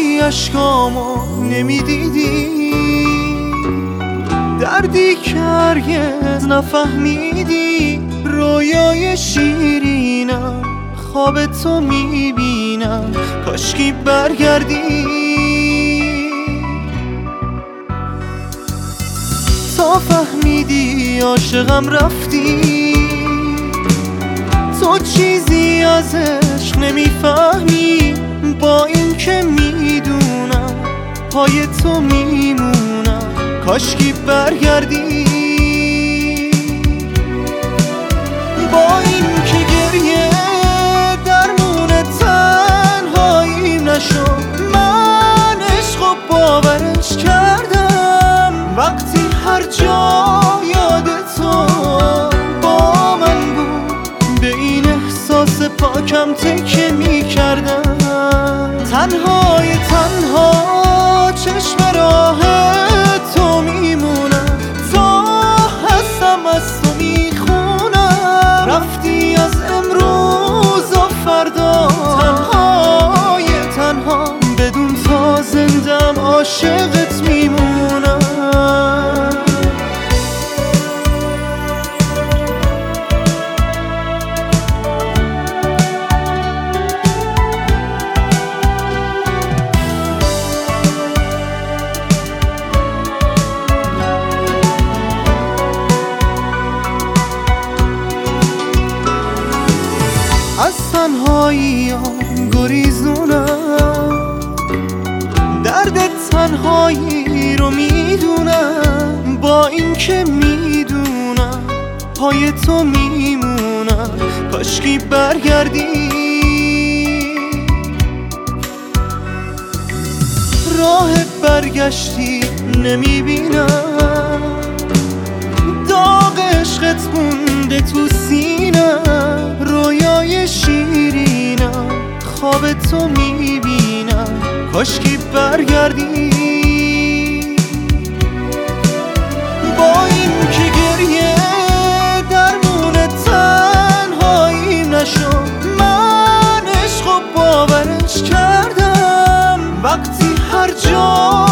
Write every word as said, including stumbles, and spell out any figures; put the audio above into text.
اشکامو نمیدیدی، دردی که هرگز نفهمیدی. رویای شیرینم خواب تو میبینم، کاشکی برگردی. تا فهمیدی عاشقم رفتی، تو چیزی از عشق نمیفهمی. با این که میدونم پای تو میمونم، کاشکی برگردی. با این که گریه درمون تنهاییم نشد، من عشق و باورش کردم. وقتی هر جا یاد تو با من بود، به این احساس پاکم تکیه میکردم. تنهای تنها چشم راه تو میمونم، تا هستم از تو میخونم. رفتی از امروز و فردا، تنهای تنها بدون تا زندم عاشقت میمونم. از تنهاییام گریزونم، درد تنهایی رو میدونم. با این که میدونم پای تو میمونم، کاشکی برگردی. راه برگشتی نمیبینم، داغ عشقت مونده تو سینم. رویای شیرینم خواب تو میبینم، کاشکی برگردی. با این که گریه درمون تنهاییم نشد، من عشق و باورش کردم. وقتی هر جا